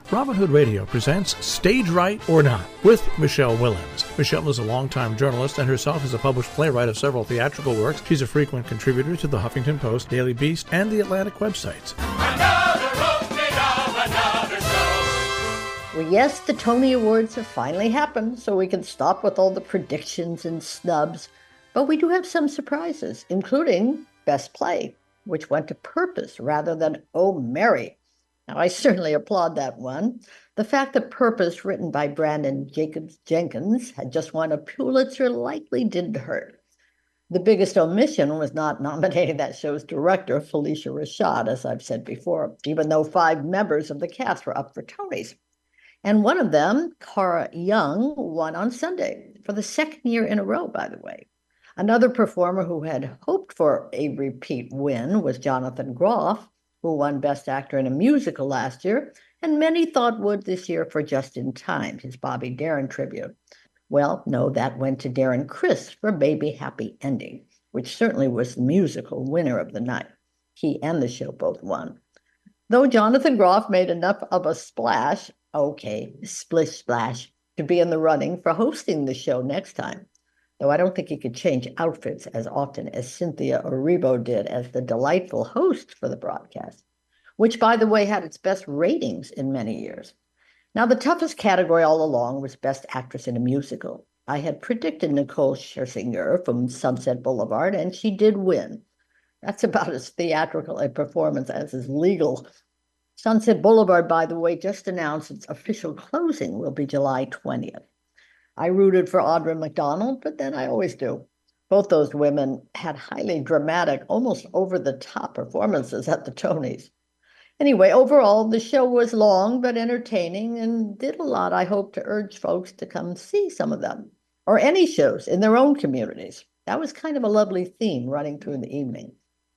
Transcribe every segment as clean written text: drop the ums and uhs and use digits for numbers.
Robin Hood Radio presents Stage Right or Not with Michelle Willens. Michelle is a longtime journalist and herself is a published playwright of several theatrical works. She's a frequent contributor to the Huffington Post, Daily Beast, and the Atlantic websites. Well, yes, the Tony Awards have finally happened, so we can stop with all the predictions and snubs. But we do have some surprises, including Best Play, which went to Purpose rather than Oh Mary. Now, I certainly applaud that one. The fact that Purpose, written by Brandon Jenkins, had just won a Pulitzer likely didn't hurt. The biggest omission was not nominating that show's director, Phylicia Rashad, as I've said before, even though 5 members of the cast were up for Tonys. And one of them, Cara Young, won on Sunday, for the second year in a row, by the way. Another performer who had hoped for a repeat win was Jonathan Groff, who won Best Actor in a Musical last year, and many thought would this year for Just in Time, his Bobby Darin tribute. Well, no, that went to Darren Criss for Baby Happy Ending, which certainly was the musical winner of the night. He and the show both won. Though Jonathan Groff made enough of a splash, splish splash, to be in the running for hosting the show next time. Though I don't think he could change outfits as often as Cynthia Erivo did as the delightful host for the broadcast, which, by the way, had its best ratings in many years. Now, the toughest category all along was Best Actress in a Musical. I had predicted Nicole Scherzinger from Sunset Boulevard, and she did win. That's about as theatrical a performance as is legal. Sunset Boulevard, by the way, just announced its official closing will be July 20th. I rooted for Audra McDonald, but then I always do. Both those women had highly dramatic, almost over-the-top performances at the Tonys. Anyway, overall, the show was long but entertaining and did a lot. I hope to urge folks to come see some of them, or any shows in their own communities. That was kind of a lovely theme running through the evening.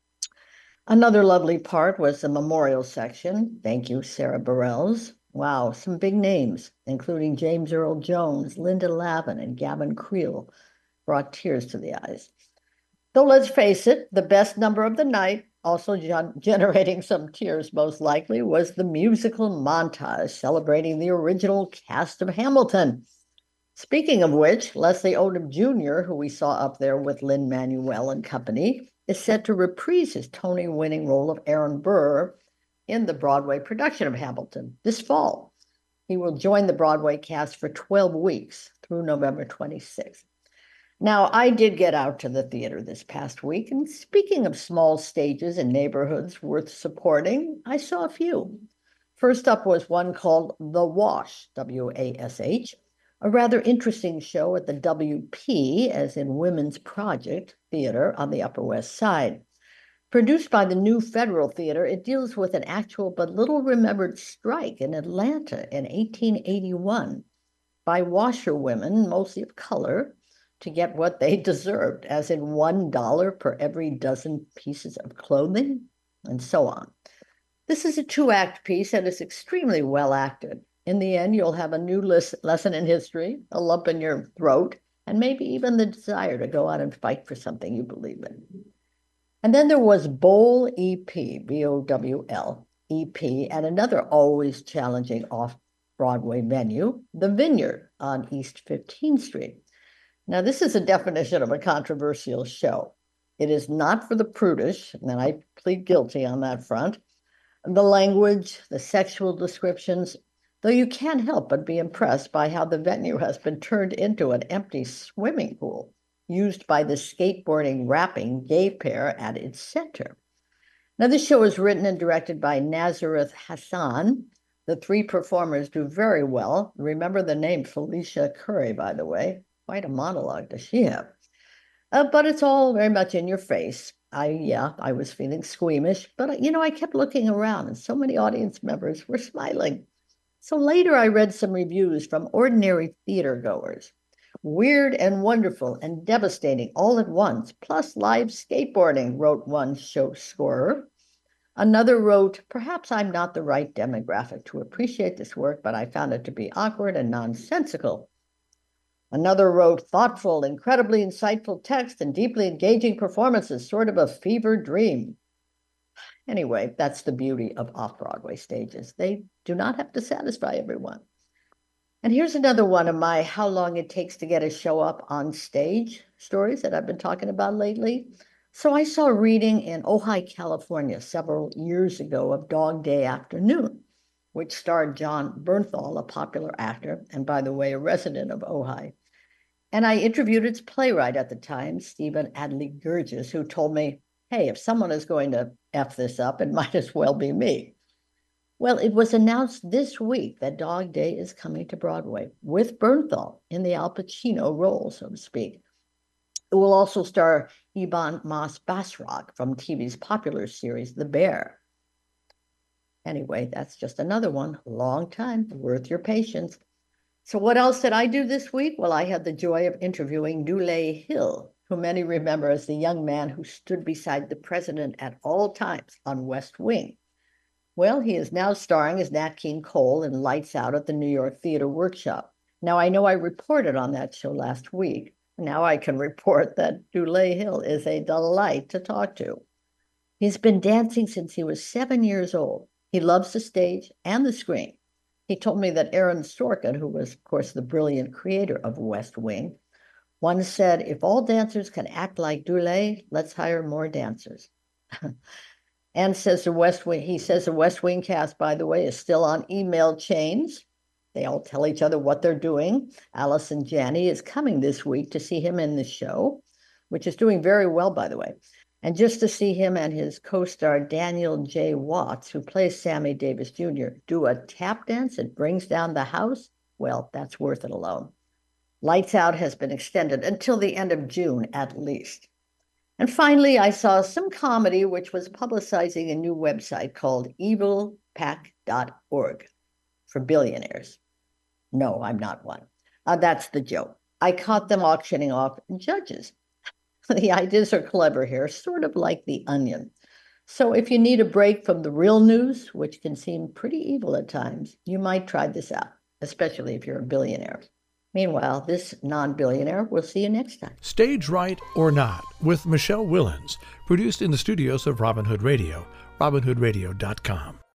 Another lovely part was the memorial section. Thank you, Sarah Bareilles. Wow, some big names, including James Earl Jones, Linda Lavin, and Gavin Creel, brought tears to the eyes. Though let's face it, the best number of the night, also generating some tears most likely, was the musical montage celebrating the original cast of Hamilton. Speaking of which, Leslie Odom Jr., who we saw up there with Lin-Manuel and company, is set to reprise his Tony-winning role of Aaron Burr in the Broadway production of Hamilton this fall. He will join the Broadway cast for 12 weeks through November 26th. Now, I did get out to the theater this past week, and speaking of small stages and neighborhoods worth supporting, I saw a few. First up was one called The Wash, W-A-S-H, a rather interesting show at the WP, as in Women's Project Theater on the Upper West Side. Produced by the New Federal Theater, it deals with an actual but little-remembered strike in Atlanta in 1881 by washerwomen, mostly of color, to get what they deserved, as in $1 per every dozen pieces of clothing, and so on. This is a 2-act piece and is extremely well acted. In the end, you'll have a new lesson in history, a lump in your throat, and maybe even the desire to go out and fight for something you believe in. And then there was Bowl EP, B-O-W-L, EP, and another always challenging off-Broadway venue, The Vineyard on East 15th Street. Now, this is a definition of a controversial show. It is not for the prudish, and I plead guilty on that front. The language, the sexual descriptions, though you can't help but be impressed by how the venue has been turned into an empty swimming pool, used by the skateboarding rapping gay pair at its center. Now, this show is written and directed by Nazareth Hassan. The 3 performers do very well. Remember the name Felicia Curry, by the way. Quite a monologue does she have. But it's all very much in your face. I was feeling squeamish, but I kept looking around and so many audience members were smiling. So later I read some reviews from ordinary theater goers. Weird and wonderful and devastating all at once, plus live skateboarding, wrote one show scorer. Another wrote, perhaps I'm not the right demographic to appreciate this work, but I found it to be awkward and nonsensical. Another wrote, thoughtful, incredibly insightful text and deeply engaging performances, sort of a fever dream. Anyway, that's the beauty of off-Broadway stages. They do not have to satisfy everyone. And here's another one of my how long it takes to get a show up on stage stories that I've been talking about lately. So I saw a reading in Ojai, California several years ago of Dog Day Afternoon, which starred John Bernthal, a popular actor, and by the way, a resident of Ojai. And I interviewed its playwright at the time, Stephen Adley Gurgis, who told me, hey, if someone is going to F this up, it might as well be me. Well, it was announced this week that Dog Day is coming to Broadway with Bernthal in the Al Pacino role, so to speak. It will also star Ebon Moss-Bachrach from TV's popular series, The Bear. Anyway, that's just another one. Long time, worth your patience. So what else did I do this week? Well, I had the joy of interviewing Dule Hill, who many remember as the young man who stood beside the president at all times on West Wing. Well, he is now starring as Nat King Cole in Lights Out at the New York Theater Workshop. Now, I know I reported on that show last week. Now I can report that Dule Hill is a delight to talk to. He's been dancing since he was 7 years old. He loves the stage and the screen. He told me that Aaron Sorkin, who was, of course, the brilliant creator of West Wing, once said, if all dancers can act like Dule, let's hire more dancers. And says the West Wing, he says the West Wing cast, by the way, is still on email chains. They all tell each other what they're doing. Allison Janney is coming this week to see him in the show, which is doing very well, by the way. And just to see him and his co-star Daniel J. Watts, who plays Sammy Davis Jr., do a tap dance that brings down the house, well, that's worth it alone. Lights Out has been extended until the end of June at least. And finally, I saw some comedy which was publicizing a new website called evilpack.org for billionaires. No, I'm not one. That's the joke. I caught them auctioning off judges. The ideas are clever here, sort of like The Onion. So if you need a break from the real news, which can seem pretty evil at times, you might try this out, especially if you're a billionaire. Meanwhile, this non-billionaire will see you next time. Stage Right or Not with Michelle Willens, produced in the studios of Robin Hood Radio, robinhoodradio.com.